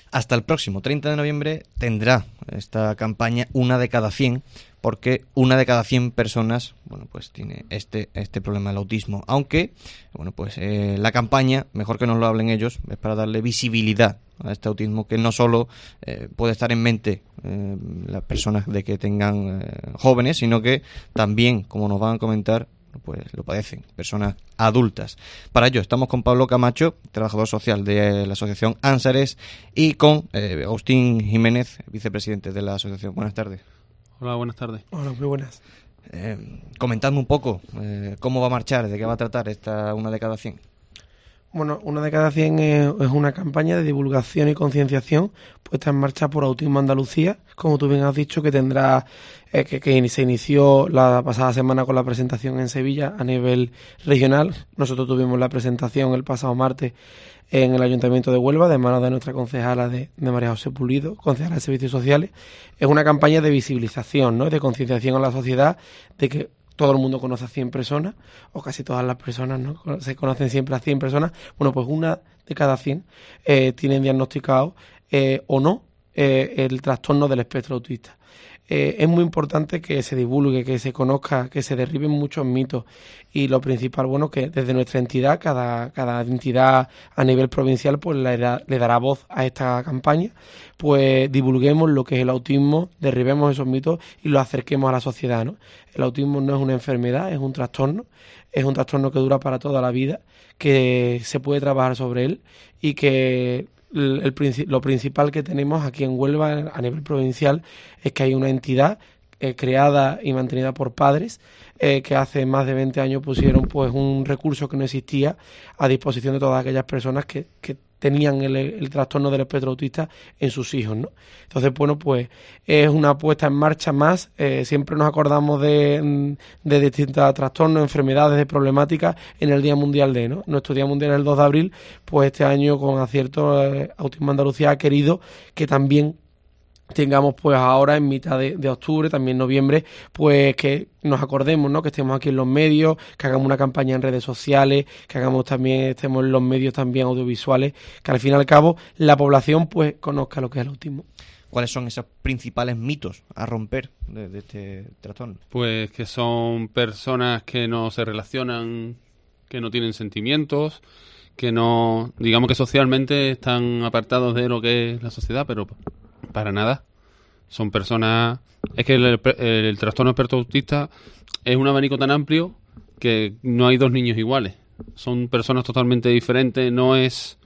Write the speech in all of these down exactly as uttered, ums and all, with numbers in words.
Hasta el próximo treinta de noviembre tendrá esta campaña una de cada cien, porque una de cada cien personas, bueno, pues tiene este este problema del autismo. Aunque, bueno, pues eh, la campaña, mejor que nos lo hablen ellos, es para darle visibilidad a este autismo, que no solo eh, puede estar en mente eh, las personas de que tengan eh, jóvenes, sino que también, como nos van a comentar, pues lo padecen personas adultas. Para ello estamos con Pablo Camacho, trabajador social de la asociación Ansares, y con eh, Agustín Jiménez, vicepresidente de la asociación. Buenas tardes. Hola, buenas tardes. Hola, muy buenas. Eh, comentadme un poco eh, cómo va a marchar, de qué va a tratar esta una de cada cien. Bueno, una de cada cien es, es una campaña de divulgación y concienciación puesta en marcha por Autismo Andalucía, como tú bien has dicho, que tendrá eh, que, que se inició la pasada semana con la presentación en Sevilla a nivel regional. Nosotros tuvimos la presentación el pasado martes en el Ayuntamiento de Huelva, de manos de nuestra concejala de, de María José Pulido, concejala de Servicios Sociales. Es una campaña de visibilización, ¿no?, de concienciación a la sociedad de que todo el mundo conoce a cien personas, o casi todas las personas, ¿no?, se conocen siempre a cien personas. Bueno, pues una de cada cien eh, tienen diagnosticado eh, o no eh, el trastorno del espectro autista. Eh, es muy importante que se divulgue, que se conozca, que se derriben muchos mitos, y lo principal, bueno, que desde nuestra entidad, cada, cada entidad a nivel provincial, pues le, da, le dará voz a esta campaña, pues divulguemos lo que es el autismo, derribemos esos mitos y lo acerquemos a la sociedad, ¿no? El autismo no es una enfermedad, es un trastorno, es un trastorno que dura para toda la vida, que se puede trabajar sobre él y que El, el, lo principal que tenemos aquí en Huelva a nivel provincial es que hay una entidad eh, creada y mantenida por padres eh, que hace más de veinte años pusieron pues un recurso que no existía a disposición de todas aquellas personas que, que tenían el, el trastorno del espectro autista en sus hijos, ¿no? Entonces, bueno, pues es una puesta en marcha más. Eh, siempre nos acordamos de, de distintos trastornos, enfermedades, de problemáticas en el Día Mundial de, ¿no? Nuestro Día Mundial es el dos de abril, pues este año con acierto eh, Autismo Andalucía ha querido que también tengamos pues ahora en mitad de, de octubre, también noviembre, pues que nos acordemos, ¿no?, que estemos aquí en los medios, que hagamos una campaña en redes sociales, que hagamos también, estemos en los medios también audiovisuales, que al fin y al cabo la población pues conozca lo que es el autismo. ¿Cuáles son esos principales mitos a romper de, de este trastorno? Pues que son personas que no se relacionan, que no tienen sentimientos, que no, digamos que socialmente están apartados de lo que es la sociedad, pero para nada. Son personas... Es que el, el, el trastorno espectro autista es un abanico tan amplio que no hay dos niños iguales. Son personas totalmente diferentes. No es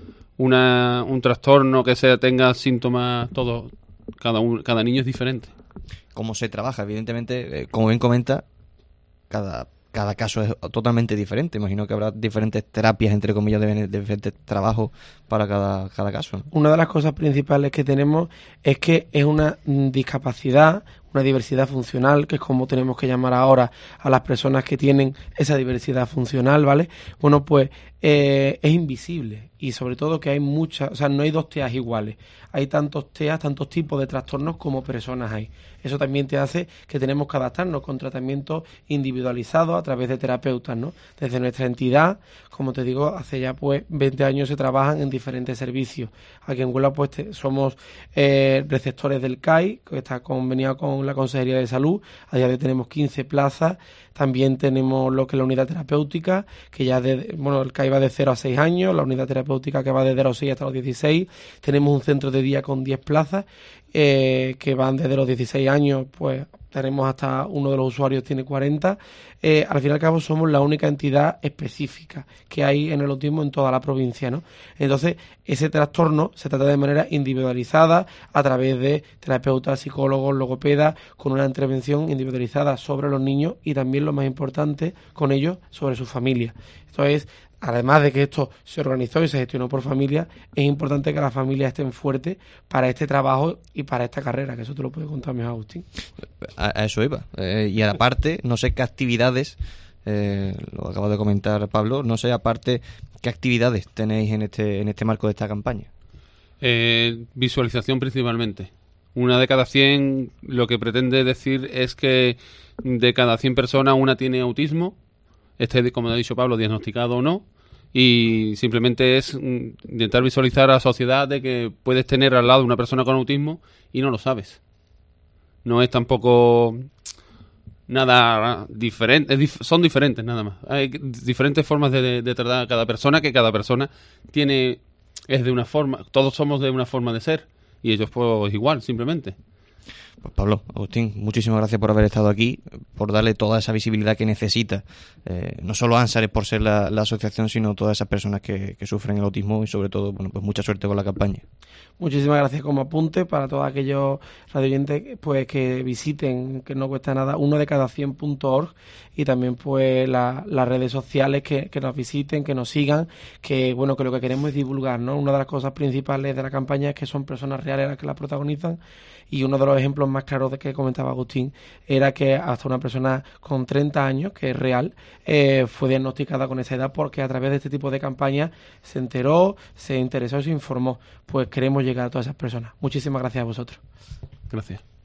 una un trastorno que se tenga síntomas todos. Cada uno, cada niño es diferente. ¿Cómo se trabaja? Evidentemente, eh, como bien comenta, cada... cada caso es totalmente diferente. Imagino que habrá diferentes terapias, entre comillas, de, de diferentes trabajos para cada, cada caso, ¿no? Una de las cosas principales que tenemos es que es una discapacidad, una diversidad funcional, que es como tenemos que llamar ahora a las personas que tienen esa diversidad funcional, ¿vale? Bueno, pues eh, es invisible, y sobre todo que hay muchas, o sea, no hay dos T E A iguales. Hay tantos T E A, tantos tipos de trastornos como personas hay. Eso también te hace que tenemos que adaptarnos con tratamientos individualizados a través de terapeutas, ¿no? Desde nuestra entidad, como te digo, hace ya pues veinte años se trabajan en diferentes servicios. Aquí en Huelva pues te, somos eh, receptores del C A I, que está conveniado con la Consejería de Salud. A día de hoy tenemos quince plazas. También tenemos lo que es la unidad terapéutica, que ya de, bueno, el C A I va de cero a seis años, la unidad terapéutica que va desde los seis hasta los dieciséis. Tenemos un centro de día con diez plazas, eh, que van desde los dieciséis años, pues tenemos hasta uno de los usuarios tiene cuarenta. Eh, al fin y al cabo somos la única entidad específica que hay en el autismo en toda la provincia, ¿no? Entonces, ese trastorno se trata de manera individualizada a través de terapeutas, psicólogos, logopedas, con una intervención individualizada sobre los niños y también, lo más importante, con ellos, sobre su familia. Esto es, además de que esto se organizó y se gestionó por familia, es importante que las familias estén fuertes para este trabajo y para esta carrera, que eso te lo puede contar mejor Agustín. A, a eso iba. Eh, y aparte, no sé qué actividades, eh, lo acabo de comentar Pablo, no sé aparte qué actividades tenéis en este en este marco de esta campaña. Eh, visualización principalmente. Una de cada cien, lo que pretende decir es que de cada cien personas una tiene autismo, esté, como ha dicho Pablo, diagnosticado o no, Y simplemente es intentar visualizar a la sociedad de que puedes tener al lado una persona con autismo y no lo sabes. No es tampoco nada diferente, dif- son diferentes nada más. Hay diferentes formas de, de, de tratar a cada persona, que cada persona tiene, es de una forma, todos somos de una forma de ser, y ellos pues igual, simplemente. Pues Pablo, Agustín, muchísimas gracias por haber estado aquí, por darle toda esa visibilidad que necesita, eh, no solo Ansares por ser la, la asociación, sino todas esas personas que, que sufren el autismo, y sobre todo, bueno, pues mucha suerte con la campaña. Muchísimas gracias como apunte para todos aquellos radioyentes pues que visiten, que no cuesta nada, uno de cada cien punto org, y también pues la, las redes sociales que, que nos visiten, que nos sigan, que bueno, que lo que queremos es divulgar, ¿no? Una de las cosas principales de la campaña es que son personas reales las que la protagonizan, y uno de los ejemplos más claros de que comentaba Agustín era que hasta una persona con treinta años, que es real, eh, fue diagnosticada con esa edad porque a través de este tipo de campañas se enteró, se interesó y se informó. Pues queremos llegar a todas esas personas. Muchísimas gracias a vosotros. Gracias.